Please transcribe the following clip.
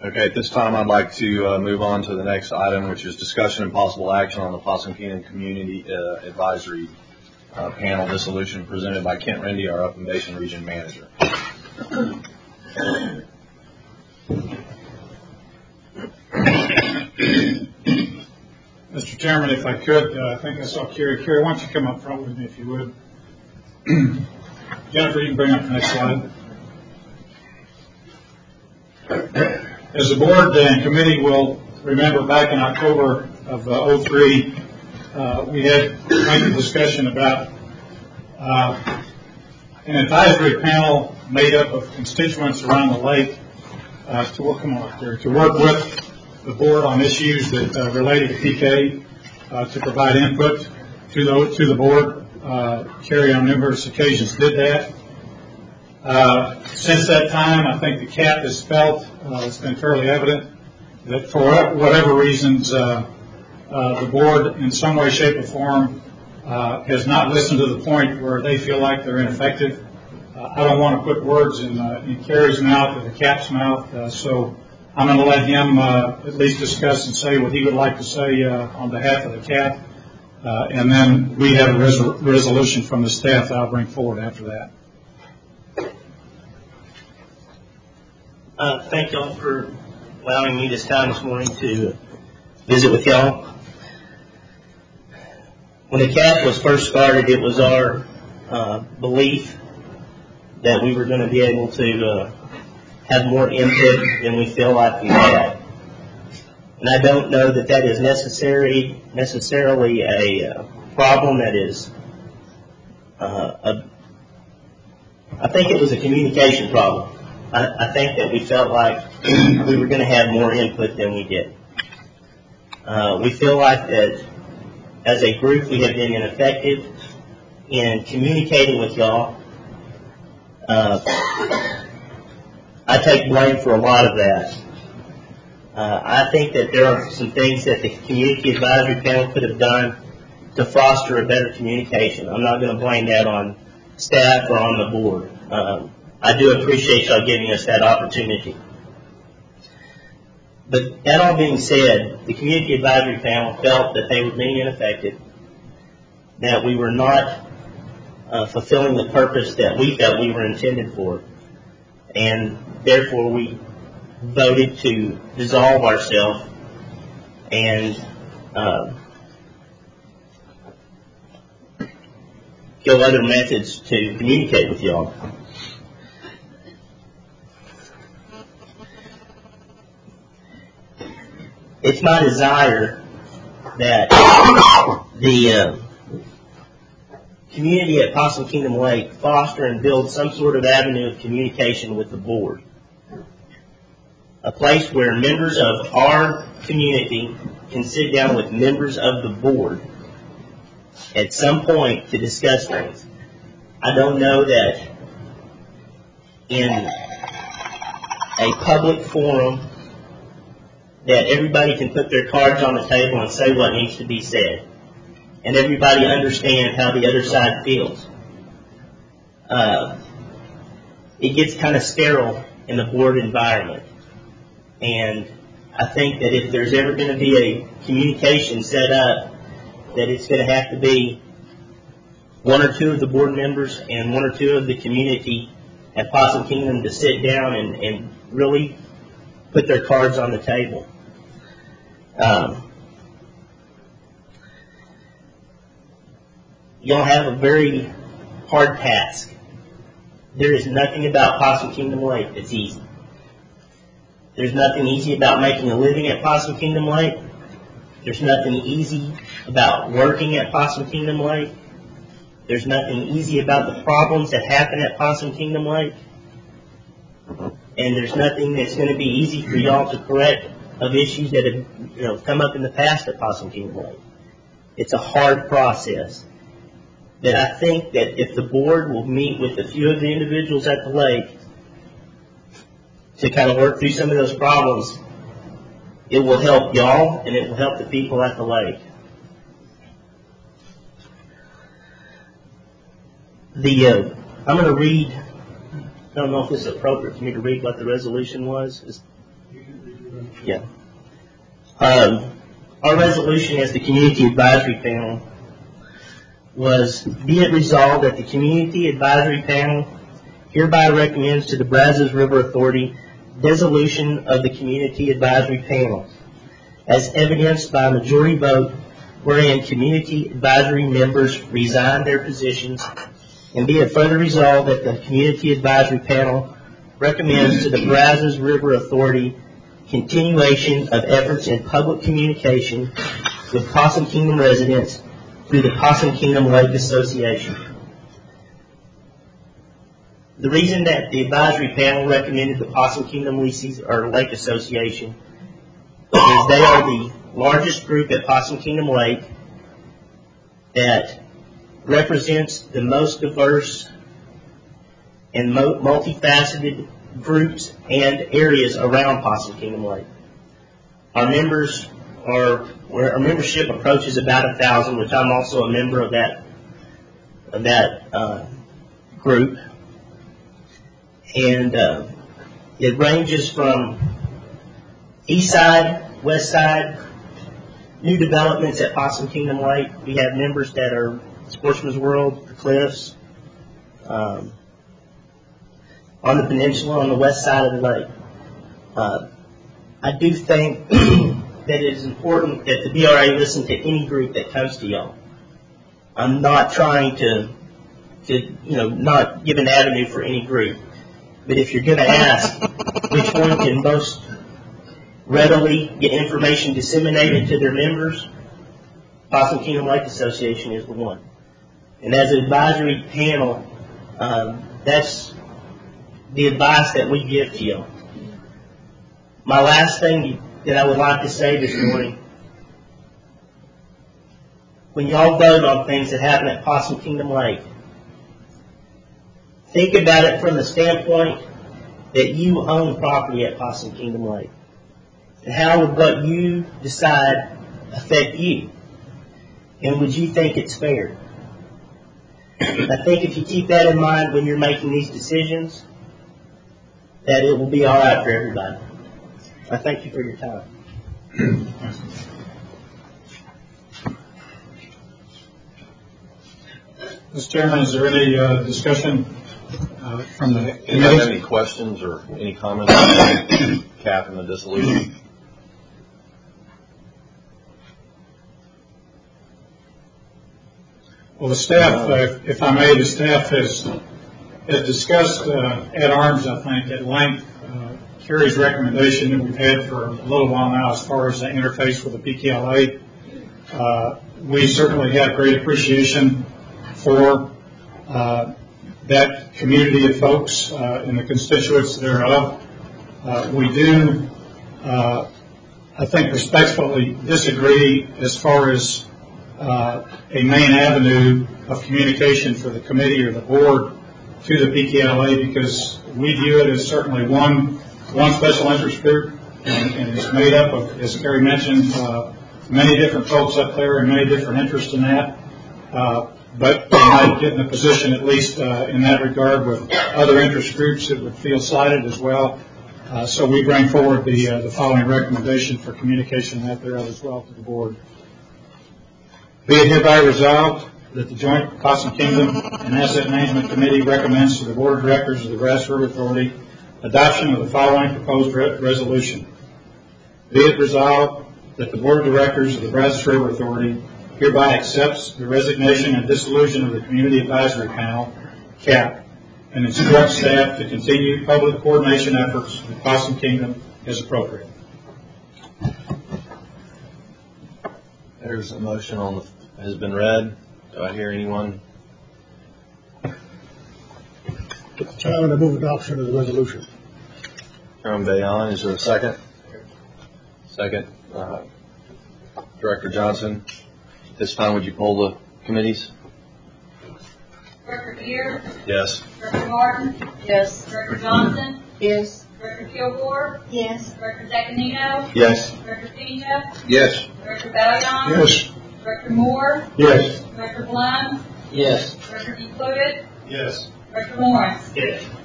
Okay, at this time I'd like to move on to the next item, which is discussion and possible action on the Possum Kingdom Community Advisory Panel dissolution presented by Kent Rendy, our Upland Basin Region Manager. Mr. Chairman, if I could, I think I saw Kerry. Kerry, why don't you come up front with me if you would. Jennifer, you can bring up the next slide. As the board and committee will remember, back in October of 03, we had a discussion about an advisory panel made up of constituents around the lake to work with the board on issues that related to PK, to provide input to the board. Kerry on numerous occasions did that. Since that time, I think the cap has felt, it's been fairly evident that for whatever reasons, the board in some way, shape, or form has not listened to the point where they feel like they're ineffective. I don't want to put words in Kerry's mouth or the cap's mouth, so I'm going to let him at least discuss and say what he would like to say on behalf of the cap, and then we have a resolution from the staff that I'll bring forward after that. Thank y'all for allowing me this time this morning to visit with y'all. When the CAP was first started, it was our belief that we were going to be able to have more input than we feel like we had. And I don't know that that is necessarily a problem that is I think it was a communication problem. I think that we felt like we were going to have more input than we did. We feel like that as a group we have been ineffective in communicating with y'all. I take blame for a lot of that. I think that there are some things that the Community Advisory Panel could have done to foster a better communication. I'm not going to blame that on staff or on the board. I do appreciate y'all giving us that opportunity. But that all being said, the Community Advisory Panel felt that they were being ineffective, that we were not fulfilling the purpose that we felt we were intended for, and therefore we voted to dissolve ourselves and go other methods to communicate with y'all. It's my desire that the community at Possum Kingdom Lake foster and build some sort of avenue of communication with the board. A place where members of our community can sit down with members of the board at some point to discuss things. I don't know that in a public forum that everybody can put their cards on the table and say what needs to be said, and everybody understand how the other side feels. It gets kind of sterile in the board environment, and I think that if there's ever going to be a communication set up, that it's going to have to be one or two of the board members and one or two of the community at Possum Kingdom to sit down and really put their cards on the table. Y'all have a very hard task. There is nothing about Possum Kingdom Lake that's easy. There's nothing easy about making a living at Possum Kingdom Lake. There's nothing easy about working at Possum Kingdom Lake. There's nothing easy about the problems that happen at Possum Kingdom Lake. And there's nothing that's going to be easy for y'all to correct of issues that have come up in the past at Possum Kingdom Lake. It's a hard process. That I think that if the board will meet with a few of the individuals at the lake to kind of work through some of those problems, it will help y'all and it will help the people at the lake. I'm going to read, I don't know if this is appropriate for me to read what the resolution was. You can read Yeah. Our resolution as the Community Advisory Panel was, be it resolved that the Community Advisory Panel hereby recommends to the Brazos River Authority dissolution of the Community Advisory Panel, as evidenced by a majority vote wherein community advisory members resign their positions, and be it further resolved that the Community Advisory Panel recommends to the Brazos River Authority continuation of efforts in public communication with Possum Kingdom residents through the Possum Kingdom Lake Association. The reason that the advisory panel recommended the Possum Kingdom Lake Association is they are the largest group at Possum Kingdom Lake that represents the most diverse and multifaceted groups and areas around Possum Kingdom Lake. Our membership approaches about 1,000, which I'm also a member of that group. And it ranges from east side, west side, new developments at Possum Kingdom Lake. We have members that are Sportsman's World, the Cliffs, on the peninsula on the west side of the lake. I do think that it is important that the BRA listen to any group that comes to y'all. I'm not trying to not give an avenue for any group. But if you're going to ask which one can most readily get information disseminated to their members, Possum Kingdom Lake Association is the one. And as an advisory panel, that's the advice that we give to you. My last thing that I would like to say this morning, when y'all vote on things that happen at Possum Kingdom Lake, think about it from the standpoint that you own property at Possum Kingdom Lake. And how would what you decide affect you? And would you think it's fair? I think if you keep that in mind when you're making these decisions, that it will be all right for everybody. I thank you for your time. Mr. Chairman, is there any discussion from the Do you have any questions or any comments on CAP and the dissolution? Well, the staff, if I may, the staff has discussed at arms, I think, at length, Kerry's recommendation that we've had for a little while now as far as the interface with the PKLA. We certainly have great appreciation for that community of folks and the constituents thereof. We do, I think, respectfully disagree as far as a main avenue of communication for the committee or the board to the PKLA, because we view it as certainly one special interest group, and it's made up of, as Kerry mentioned, many different folks up there and many different interests in that. But we might get in a position, at least in that regard, with other interest groups that would feel slighted as well. So we bring forward the following recommendation for communication out there as well to the board. Be it hereby resolved that the Joint Possum Kingdom and Asset Management Committee recommends to the Board of Directors of the Brazos River Authority adoption of the following proposed resolution. Be it resolved that the Board of Directors of the Brazos River Authority hereby accepts the resignation and dissolution of the Community Advisory Panel, CAP, and instructs staff to continue public coordination efforts with Possum Kingdom as appropriate. There's a motion has been read. Do I hear anyone? Mr. Chairman, I move adoption of the resolution. Chairman Bayon, is there a second? Second. Director Johnson, at this time would you poll the committees? Director Beer? Yes. Director Martin? Yes. Director Johnson? Yes. Director Kilgore? Yes. Director Zaccanino? Yes. Director Pena? Yes. Director Bellion? Yes. Director Moore? Yes. Director Blum? Yes. Director DeCluitt? Yes. Director Morris? Yes.